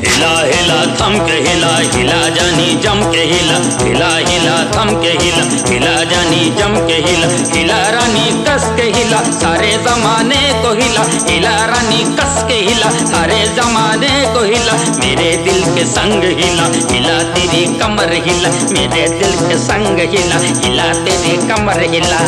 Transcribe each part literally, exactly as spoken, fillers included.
हिला हिला थम के हिला, हिला जानी जम के हिला, हिला हिला थम के हिला, हिला जानी जम के हिला, हिला रानी कस के हिला, सारे जमाने को हिला, हिला रानी कस के हिला, सारे जमाने को हिला, मेरे दिल के संग हिला, हिला तेरी कमर हिला, मेरे दिल के संग हिला, हिला तेरी कमर हिला।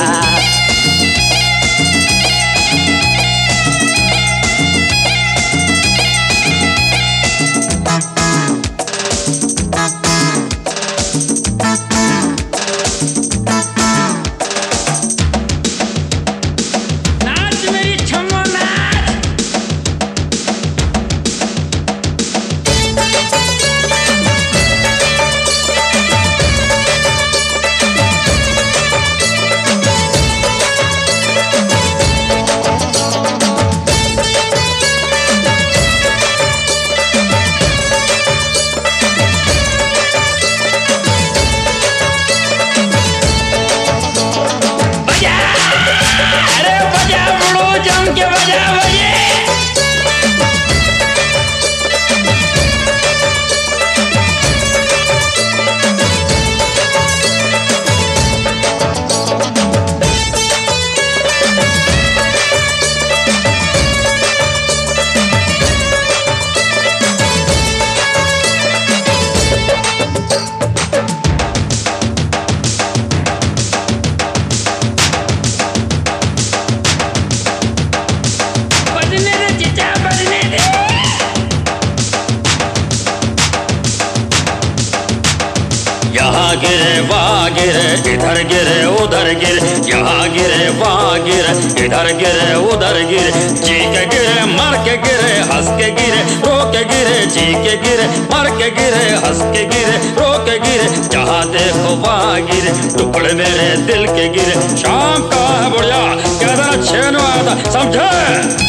यहाँ गिरे वहाँ गिरे, इधर गिरे उधर गिरे, यहाँ गिरे वहाँ गिरे, इधर गिरे उधर गिरे, जी के गिरे मर के गिरे, हंस के गिरे रो के गिरे, जी के गिरे मर के गिरे, हंस के गिरे रो के गिरे, जहाँ देखो वहाँ गिरे, टुकड़े मेरे दिल के गिरे। शाम का है बुढ़िया कहता छेन आता, समझे?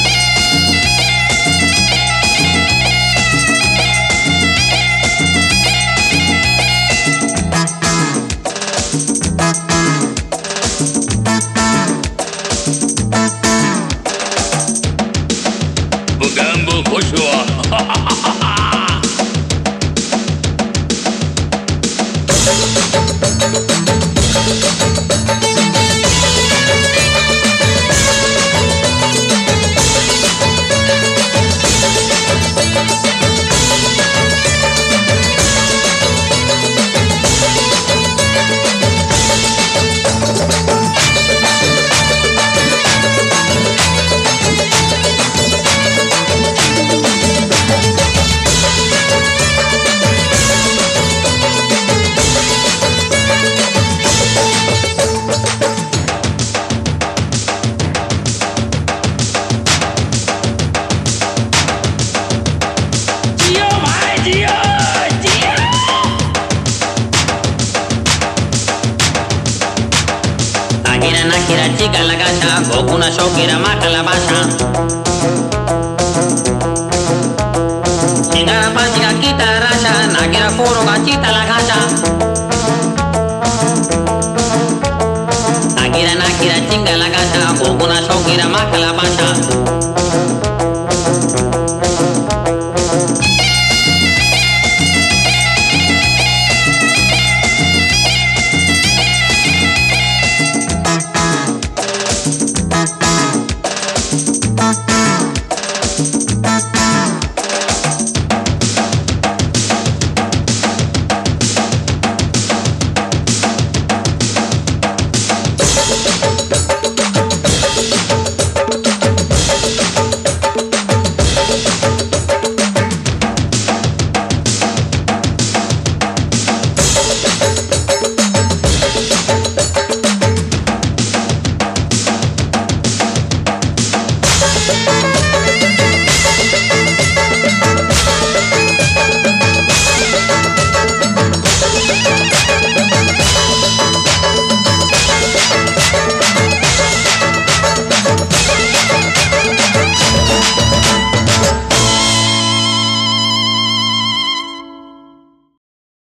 बुगम्बू खुश हुआ। Nakira nakira chica la casa, Gokuna shokira mata la basha. Chingara pachika kita rasha, nakira foro gachita la casa. Nakira nakira chinga la casa, Gokuna shokira mata la basha.